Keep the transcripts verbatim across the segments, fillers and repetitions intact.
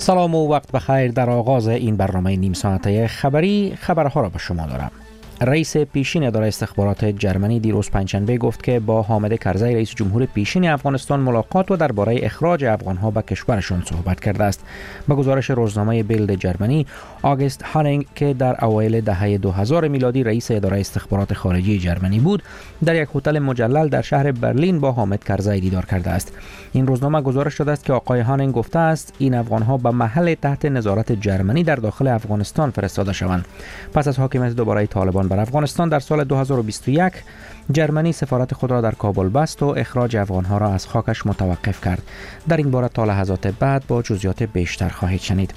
سلام و وقت بخیر. در آغاز این برنامه نیم ساعته خبری خبرها را به شما دارم. رئیس پیشین اداره استخبارات جرمنی دیروز پنجشنبه گفت که با حامد کرزی رئیس جمهور پیشین افغانستان ملاقات و درباره اخراج افغانها به کشورشان صحبت کرده است. به گزارش روزنامه بیلد جرمنی، آگست هانینگ که در اوایل دهه دو هزار میلادی رئیس اداره استخبارات خارجی جرمنی بود، در یک هتل مجلل در شهر برلین با حامد کرزی دیدار کرده است. این روزنامه گزارش داده است که آقای هانینگ گفته است این افغانها به محل تحت نظارت جرمنی در داخل افغانستان فرستاده شوند. پس از حاکمیت دوباره طالبان بر افغانستان در سال دو هزار و بیست و یک، جرمنی سفارت خود را در کابل بست و اخراج افغانها را از خاکش متوقف کرد. در این باره تا لحظات بعد با جزئیات بیشتر خواهید شنید.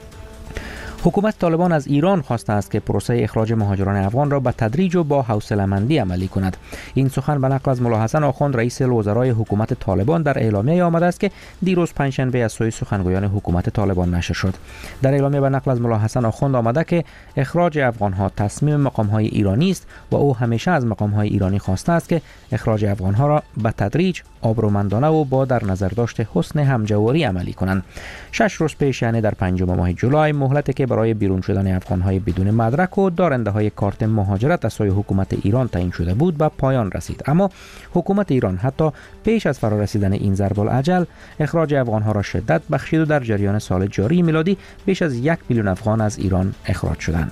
حکومت طالبان از ایران خواسته است که پروسه اخراج مهاجران افغان را به تدریج و با حوصله‌مندی عملی کند. این سخن به نقل از ملا حسن آخوند رئیس الوزرای حکومت طالبان در اعلامیه آمده است که دیروز پنجشنبه از سوی سخنگویان حکومت طالبان نشر شد. در اعلامیه به نقل از ملا حسن آخوند آمده که اخراج افغانها تصمیم مقام‌های ایرانی است و او همیشه از مقام‌های ایرانی خواسته است که اخراج افغانها را به تدریج، آبرومندانه و با در نظر داشت حسن همجواری عملی کنند. شش روز پیش، یعنی در پنجم ماه جولای، مهلتی که برای بیرون شدن افغان‌های بدون مدرک و دارنده‌های کارت مهاجرت از سوی حکومت ایران تعیین شده بود به پایان رسید. اما حکومت ایران حتی پیش از فرارسیدن این ضرب الاجل اخراج افغان‌ها را شدت بخشید و در جریان سال جاری میلادی بیش از یک میلیون افغان از ایران اخراج شدند.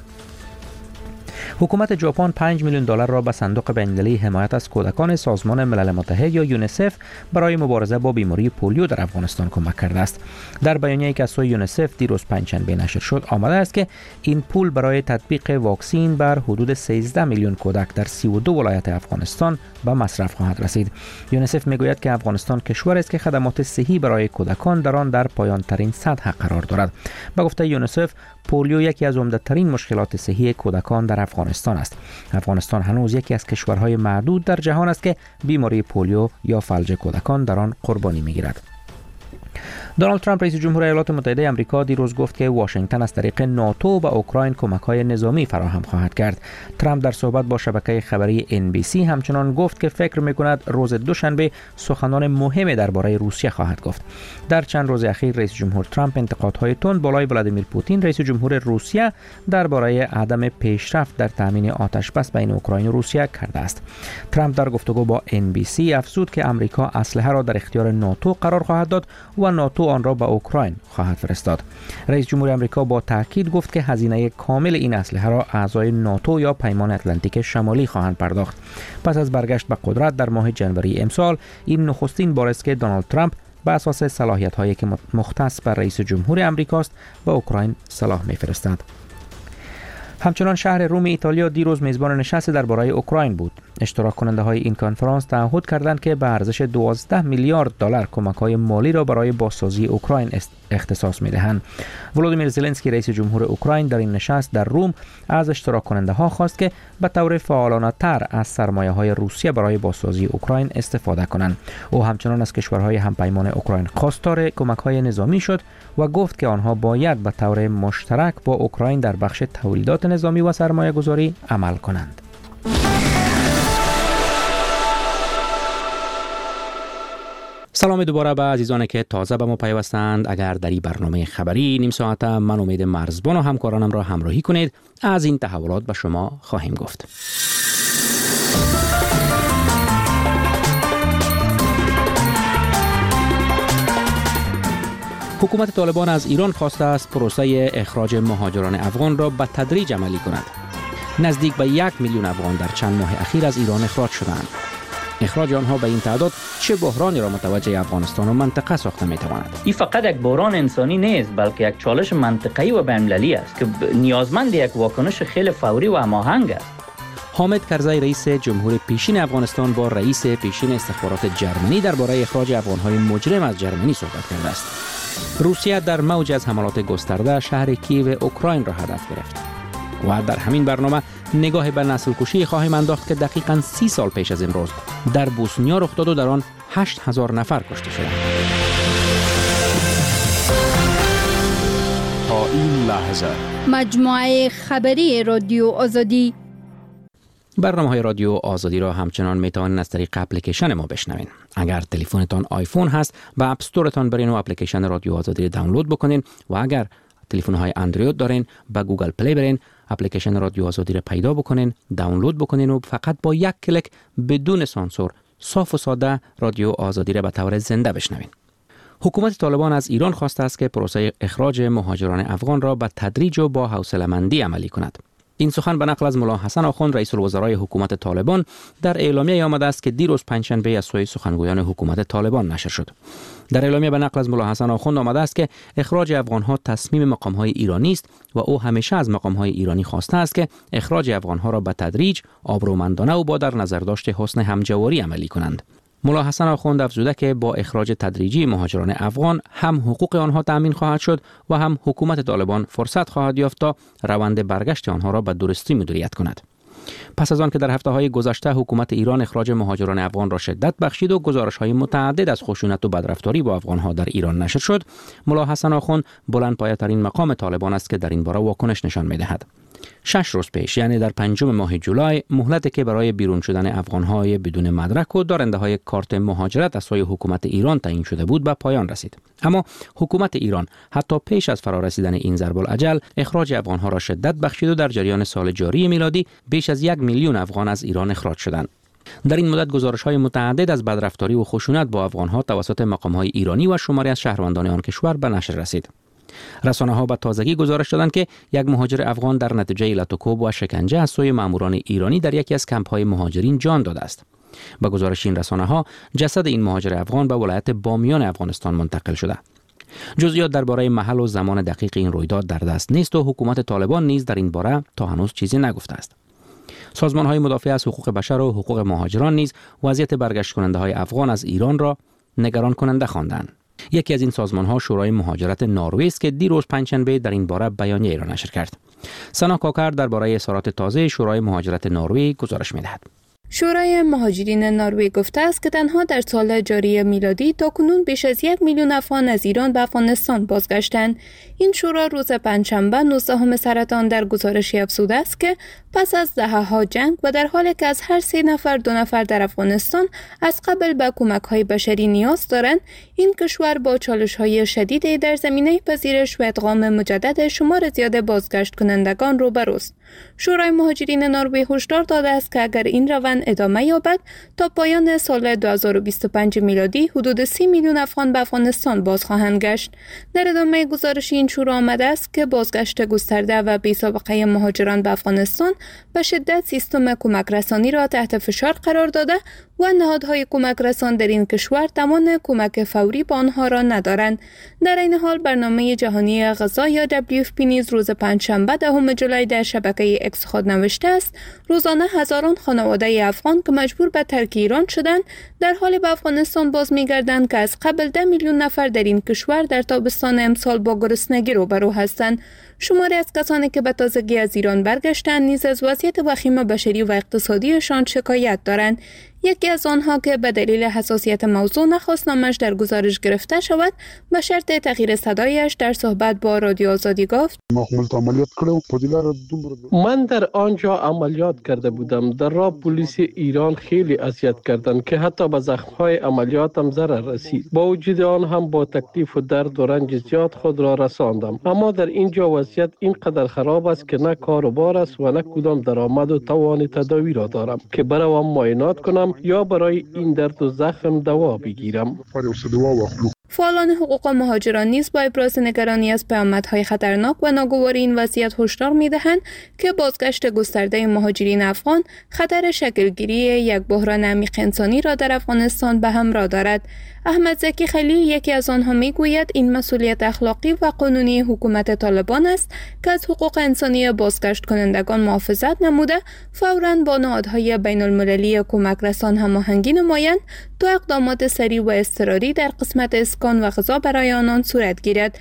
حکومت ژاپن پنج میلیون دلار را به صندوق بین‌المللی حمایت از کودکان سازمان ملل متحد یا یونیسف برای مبارزه با بیماری پولیو در افغانستان کمک کرده است. در بیانیه‌ای که از سوی یونیسف دیروز پنجشنبه نشر شد آمده است که این پول برای تطبیق واکسین بر حدود سیزده میلیون کودک در سی و دو ولایت افغانستان به مصرف خواهد رسید. یونیسف میگوید که افغانستان کشوری است که خدمات صحی برای کودکان در آن در پایان‌ترین سطح قرار دارد. به گفته یونیسف، پولیو یکی از عمده‌ترین مشکلات صحی کودکان در افغانستان است. افغانستان هنوز یکی از کشورهای معدود در جهان است که بیماری پولیو یا فلج کودکان در آن قربانی می‌گیرد. دونالد ترامپ رئیس جمهور ایالات متحده آمریکا دیروز گفت که واشنگتن از طریق ناتو به اوکراین کمک‌های نظامی فراهم خواهد کرد. ترامپ در صحبت با شبکه خبری ان بی سی همچنان گفت که فکر می‌کند روز دوشنبه سخنان مهمی درباره روسیه خواهد گفت. در چند روز اخیر رئیس جمهور ترامپ انتقادهای تند بالای ولادیمیر پوتین رئیس جمهور روسیه درباره عدم پیشرفت در تامین آتش بس بین اوکراین و روسیه کرده است. ترامپ در گفتگو با ان بی سی افزود که آمریکا اسلحه را در اختیار ناتو قرار خواهد داد و ناتو آن را به اوکراین خواهد فرستاد. رئیس جمهور آمریکا با تاکید گفت که هزینه کامل این اسلحه را اعضای ناتو یا پیمان اتلانتیک شمالی خواهند پرداخت. پس از برگشت به قدرت در ماه جنوری امسال، این نخستین بار است که دونالد ترامپ به اساس صلاحیت‌هایی که مختص بر رئیس جمهور آمریکاست به اوکراین سلاح می‌فرستد. همچنان شهر روم ایتالیا دیروز میزبان نشست درباره اوکراین بود. اشتراک کننده های این کنفرانس تعهد کردند که به ارزش دوازده میلیارد دلار کمک های مالی را برای بازسازی اوکراین اختصاص میدهند. ولودیمیر زلنسکی رئیس جمهور اوکراین در این نشست در روم از اشتراک کننده ها خواست که به طور فعالانه تر از سرمایه های روسیه برای بازسازی اوکراین استفاده کنند. او همچنان از کشورهای همپیمان اوکراین خواستار کمک های نظامی شد و گفت که آنها باید به طور مشترک با اوکراین در بخش تولیدات نظامی و سرمایه گذاری عمل کنند. سلام دوباره به عزیزانی که تازه به ما پیوستند. اگر در این برنامه خبری نیم ساعت من امید مرزبان و همکارانم را همراهی کنید، از این تحولات به شما خواهیم گفت. حکومت طالبان از ایران خواسته است پروسه اخراج مهاجران افغان را به تدریج عملی کند. نزدیک به یک میلیون افغان در چند ماه اخیر از ایران اخراج شدند. اخراج آنها به این تعداد چه بحرانی را متوجه افغانستان و منطقه ساخته می‌تواند؟ این فقط یک بحران انسانی نیست، بلکه یک چالش منطقه‌ای و بین‌المللی است که نیازمند یک واکنش خیلی فوری و هماهنگ است. حامد کرزی رئیس جمهور پیشین افغانستان با رئیس پیشین استخبارات جرمنی درباره اخراج افغان‌های مجرم از جرمنی صحبت کرده است. روسیه در موج از حملات گسترده شهر کیو اوکراین را هدف گرفت. و در همین برنامه نگاه به نسل کشی خواهیم انداخت که دقیقاً سی سال پیش از امروز در بوسنیا رخ داد و در آن هشت هزار نفر کشته شدند. تا این لحظه مجموعه خبری رادیو آزادی. برنامه‌های رادیو آزادی را همچنان میتوانید از طریق اپلیکیشن ما بشنوین. اگر تلفنتان آیفون هست، به اپ استورتان برین و اپلیکیشن رادیو آزادی را دانلود بکنین و اگر تلفن‌های اندروید دارین، به گوگل پلی برین، اپلیکیشن رادیو آزادی را پیدا بکنین، دانلود بکنین و فقط با یک کلیک بدون سانسور صاف و ساده رادیو آزادی را به طور زنده بشنوین. حکومت طالبان از ایران خواسته است که پروسه اخراج مهاجران افغان را به تدریج و با حوصله‌مندی عملی کند. این سخن به نقل از ملا حسن آخوند رئیس الوزرای حکومت طالبان در اعلامیه آمده است که دیروز پنجشنبه از سوی سخنگویان حکومت طالبان نشر شد. در اعلامیه به نقل از ملا حسن آخوند آمده است که اخراج افغان‌ها تصمیم مقام‌های ایرانی است و او همیشه از مقام‌های ایرانی خواسته است که اخراج افغان‌ها را به تدریج، آبرومندانه و با در نظر داشت حسن همجواری عملی کنند. ملا حسن آخوند افزوده که با اخراج تدریجی مهاجران افغان هم حقوق آنها تأمین خواهد شد و هم حکومت طالبان فرصت خواهد یافت تا روند برگشت آنها را به درستی مدیریت کند. پس از آن که در هفته‌های گذشته حکومت ایران اخراج مهاجران افغان را شدت بخشید و گزارش‌های متعدد از خشونت و بدرفتاری با افغان‌ها در ایران نشر شد، ملا حسن آخوند بلندپایه‌ترین مقام طالبان است که در این باره واکنش نشان می‌دهد. شش روز پیش، یعنی در پنجم ماه جولای، مهلتی که برای بیرون شدن افغان‌های بدون مدرک و دارنده‌های کارت مهاجرت از سوی حکومت ایران تعیین شده بود به پایان رسید. اما حکومت ایران حتی پیش از فرارسیدن این ضرب الاجل اخراج افغان‌ها را شدت بخشید و در جریان سال جاری میلادی بیش از یک میلیون افغان از ایران اخراج شدند. در این مدت گزارش‌های متعدد از بدرفتاری و خشونت با افغان‌ها توسط مقام‌های ایرانی و شماری از شهروندان آن کشور به نشر رسید. رسانه‌ها به تازگی گزارش دادند که یک مهاجر افغان در نتیجه لطوکوب و شکنجه از سوی ماموران ایرانی در یکی از کمپ‌های مهاجرین جان داده است. با گزارش این رسانه‌ها، جسد این مهاجر افغان به ولایت بامیان افغانستان منتقل شده. جزئیات درباره محل و زمان دقیق این رویداد در دست نیست و حکومت طالبان نیز در این باره تا هنوز چیزی نگفته است. سازمان‌های مدافع از حقوق بشر و حقوق مهاجران نیز وضعیت برگشت کننده‌های افغان از ایران را نگران کننده خواندند. یکی از این سازمان‌ها شورای مهاجرت نروژ است که دیروز پنجشنبه در این باره بیانیه را نشر کرد. سنا کاکر درباره اظهارات تازه شورای مهاجرت نروژ گزارش می‌دهد. شورای مهاجرین نروژ گفته است که تنها در سال جاری میلادی تاکنون بیش از یک میلیون افغان از ایران به افغانستان بازگشتند. این شورا روز پنجشنبه نوزدهم سرطان در گزارشی افزوده است که پس از دهه‌ها جنگ و در حالی که از هر سه نفر دو نفر در افغانستان از قبل به کمک‌های بشری نیاز دارند، این کشور با چالش‌های شدیدی در زمینه پذیرش و ادغام مجدد شمار زیاد بازگشت کنندگان روبروست. شورای مهاجرین نروژ هشدار داده است که اگر این روند ادامه یابد تا پایان سال دو هزار و بیست و پنج میلادی حدود سی میلیون افغان به افغانستان باز خواهند گشت. در ادامه گزارش این شورا آمده است که بازگشت گسترده و بی‌سابقه مهاجران به افغانستان به شدت سیستم کمک رسانی را تحت فشار قرار داده و نهادهای کمک رسان در این کشور توان کمک فوری به آنها را ندارند. در این حال برنامه جهانی غذا یا دبلیو اف پی نیز روز پنجشنبه دهم جولای در شبکه اکس خود نوشته است روزانه هزاران خانواده افغان که مجبور به ترک ایران شدند در حال به افغانستان باز می‌گردند که از قبل ده میلیون نفر در این کشور در تابستان امسال با گرسنگی روبرو هستند. شماری از کسانی که به تازگی از ایران برگشتند نیز از وضعیت وخیم بشری و اقتصادیشان شکایت دارند. یکی از آنها که به دلیل حساسیت موضوع نخواست نامش در گزارش گرفته شود به شرط تغییر صدایش در صحبت با رادیو آزادی گفت: من در آنجا عملیات کرده بودم. در راه پلیس ایران خیلی اذیت کردند که حتی به زخم‌های عملیاتم ضرر رسید. با وجود آن هم با تکلیف و درد و رنج زیاد خود را رساندم. اما در اینجا وضعیت اینقدر خراب است که نه کار و بار است و نه کدام درآمد و توان تداوی را دارم که بروم معاینات کنم یا برای این درد و زخم دوا بگیرم. فعالان حقوق مهاجران نیز با ابراز نگرانی از پیامدهای خطرناک و ناگوار این وضعیت هشدار می‌دهند که بازگشت گسترده مهاجرین افغان خطر شکلگیری یک بحران عمیق انسانی را در افغانستان به همراه دارد. احمد زکی خلیل یکی از آنها میگوید این مسئولیت اخلاقی و قانونی حکومت طالبان است که از حقوق انسانی بازگشت کنندگان محافظت نموده فوراً با نهادهای بین المللی کمک رسان هماهنگی نمایند تا اقدامات سریع و اضطراری در قسمت اسکان و غذا برای آنان صورت گیرد.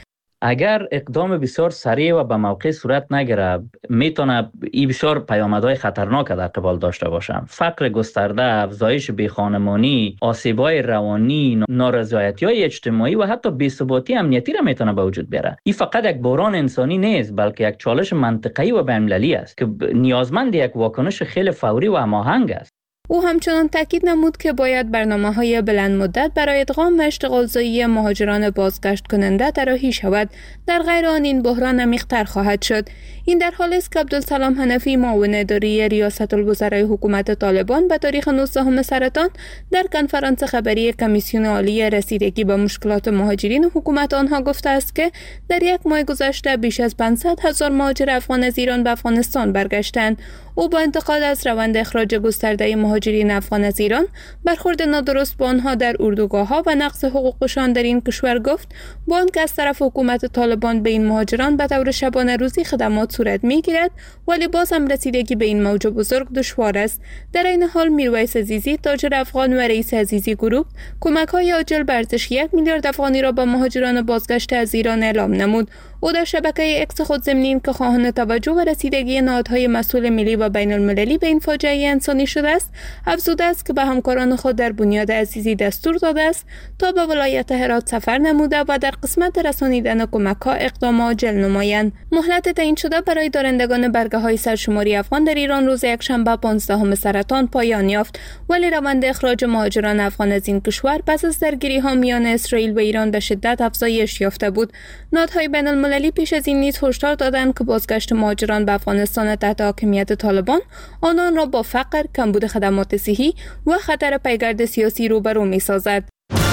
اگر اقدام بسیار سریع و به موقع صورت نگیره میتونه این بسیار پیامدهای خطرناک در قبال داشته باشه. فقر گسترده، افزایش بیخانمانی، آسیب‌های روانی، نارضایتی‌های اجتماعی و حتی بی‌ثباتی امنیتی را میتونه به وجود بیاره. این فقط یک بحران انسانی نیست بلکه یک چالش منطقه‌ای و بین‌المللی است که نیازمند یک واکنش خیلی فوری و هماهنگ است. او همچنان تاکید نمود که باید برنامه‌های بلند مدت برای ادغام و اشتغالزایی مهاجران بازگشت کننده طراحی شود، در غیر آن این بحران عمیق‌تر خواهد شد. این در حالی است که عبدالسلام حنفی معاون اداری ریاست الوزرای حکومت طالبان به تاریخ نوزدهم سرطان در کنفرانس خبری کمیسیون عالی رسیدگی به مشکلات مهاجرین حکومت آنها گفته است که در یک ماه گذشته بیش از پانصد هزار مهاجر افغان از ایران به افغانستان برگشتند. او با انتقاد از روند اخراج گسترده مهاجرین افغان از ایران، برخورد نادرست با آنها در اردوگاه‌ها و نقض حقوقشان در این کشور گفت با آنکه از طرف حکومت طالبان به این مهاجران به طور شبانه روزی خدمات صورت می‌گیرد، ولی باز هم رسیدگی به این موج بزرگ دشوار است. در این حال میرویس عزیزی، تاجر افغان و رئیس عزیزی گروپ، کمک‌های عاجل به ارزش یک میلیارد افغانی را به مهاجران بازگشته از ایران اعلام نمود. او در شبکه اکس خود ضمن که خواهان توجه و رسیدگی نهادهای مسئول ملی و بین المللی به این فاجعه انسانی شده است، افزوده است که به همکاران خود در بنیاد عزیزی دستور داده است تا به ولایت هرات سفر نموده و در قسمت رسانیدن کمک‌ها اقدام عاجل نمایند. مهلت تعیین شده برای دارندگان برگه‌های سرشماری افغان در ایران روز یکشنبه پانزدهم سرطان پایان یافت، ولی روند اخراج مهاجران افغان از این کشور پس از درگیری‌ها میان اسرائیل و ایران به شدت افزایش یافته بود. نهادهای بین المللی پیش از این نیز هشدار دادند که بازگشت مهاجران به افغانستان تحت حاکمیت طالبان آنان را با فقر، کمبود خدمات صحی و خطر پیگرد سیاسی روبرو می‌سازد.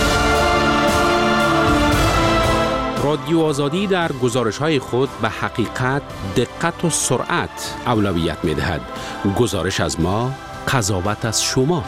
رادیو آزادی در گزارش‌های خود به حقیقت، دقت و سرعت اولویت می‌دهد. گزارش از ما، قضاوت از شما.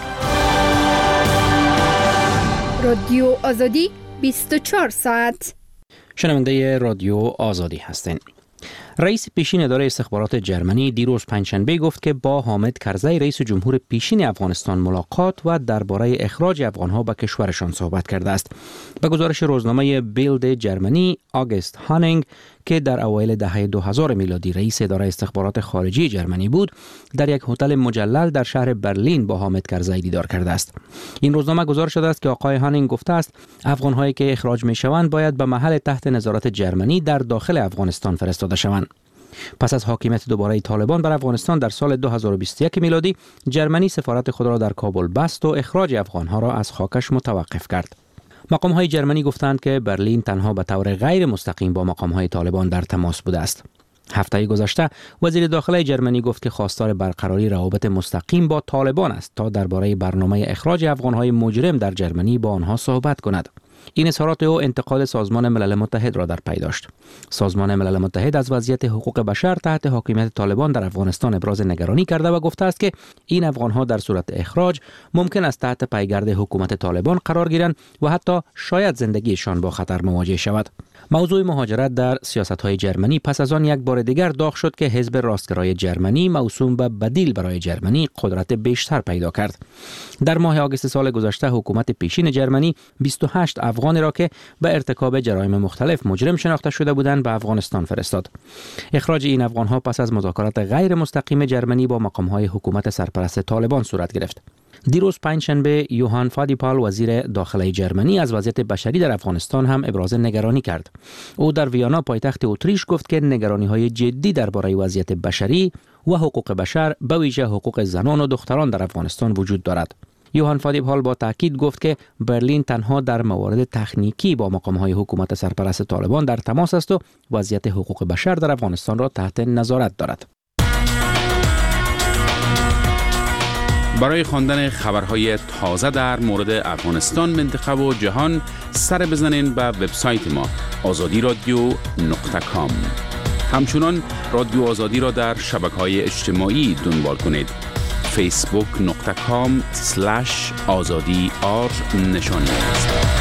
رادیو آزادی بیست و چهار ساعت. شنونده رادیو آزادی هستین. رئیس پیشین اداره استخبارات جرمنی دیروز پنجشنبه گفت که با حامد کرزی رئیس جمهور پیشین افغانستان ملاقات و درباره اخراج افغانها به کشورشان صحبت کرده است. به گزارش روزنامه بیلد جرمنی، آگست هانینگ که در اوایل دهه دو هزار میلادی رئیس اداره استخبارات خارجی جرمنی بود، در یک هتل مجلل در شهر برلین با حامد کرزی دیدار کرده است. این روزنامه گزارش داده است که آقای هانینگ گفته است افغان‌هایی که اخراج می‌شوند باید به محل تحت نظارت جرمنی در داخل افغانستان فرستاده شوند. پس از حاکمیت دوباره طالبان بر افغانستان در سال دو هزار و بیست و یک میلادی، جرمنی سفارت خود را در کابل بست و اخراج افغان‌ها را از خاکش متوقف کرد. مقام‌های جرمنی گفتند که برلین تنها به طور غیر مستقیم با مقام‌های طالبان در تماس بوده است. هفته گذشته وزیر داخله جرمنی گفت که خواستار برقراری روابط مستقیم با طالبان است تا درباره برنامه اخراج افغان‌های مجرم در جرمنی با آنها صحبت کند. این اظهارات او انتقاد سازمان ملل متحد را در پی داشت. سازمان ملل متحد از وضعیت حقوق بشر تحت حاکمیت طالبان در افغانستان ابراز نگرانی کرده و گفته است که این افغان‌ها در صورت اخراج ممکن است تحت پیگرد حکومت طالبان قرار گیرند و حتی شاید زندگیشان با خطر مواجه شود. موضوع مهاجرت در سیاست‌های جرمنی پس از آن یک بار دیگر داغ شد که حزب راستگرای جرمنی موسوم به بدیل برای جرمنی قدرت بیشتر پیدا کرد. در ماه آگوست سال گذشته حکومت پیشین جرمنی بیست و هشت افغانی را که به ارتکاب جرایم مختلف مجرم شناخته شده بودند به افغانستان فرستاد. اخراج این افغان‌ها پس از مذاکرات غیر مستقیم جرمنی با مقام‌های حکومت سرپرست طالبان صورت گرفت. دیروز پنجشنبه یوهان فادیپال وزیر داخله جرمنی از وضعیت بشری در افغانستان هم ابراز نگرانی کرد. او در ویانا پایتخت اتریش گفت که نگرانی‌های جدی درباره وضعیت بشری و حقوق بشر به ویژه حقوق زنان و دختران در افغانستان وجود دارد. یوهان فادیپال با تاکید گفت که برلین تنها در موارد تکنیکی با مقام‌های حکومت سرپرست طالبان در تماس است و وضعیت حقوق بشر در افغانستان را تحت نظارت دارد. برای خواندن خبرهای تازه در مورد افغانستان، منطقه و جهان سر بزنین به وبسایت ما آزادی رادیو نقطه کام. همچنان رادیو آزادی را در شبکه‌های اجتماعی دنبال کنید. فیسبوک نقطه کام سلش آزادی آر نشانی است.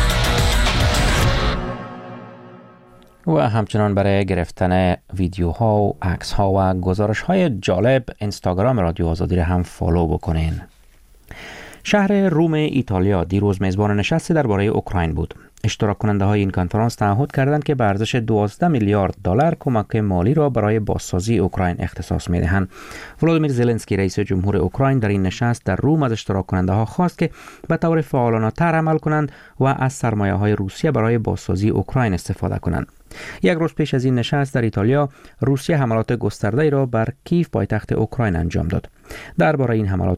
و همچنان برای گرفتن ویدیوها و عکس‌ها و گزارش‌های جالب اینستاگرام رادیو آزادی را هم فالو بکنین. شهر روم ایتالیا دیروز میزبان نشستی درباره اوکراین بود. اشتراک کننده های این کنفرانس تعهد کردند که به ارزش دوازده میلیارد دلار کمک مالی را برای بازسازی اوکراین اختصاص می‌دهند. ولادیمیر زلنسکی رئیس جمهور اوکراین در این نشست در روم از اشتراک کننده ها خواست که به طور فعالانه‌تر عمل کنند و از سرمایه های روسیه برای بازسازی اوکراین استفاده کنند. یک روز پیش از این نشست در ایتالیا، روسیه حملات گسترده‌ای را بر کیف پایتخت اوکراین انجام داد. درباره این حملات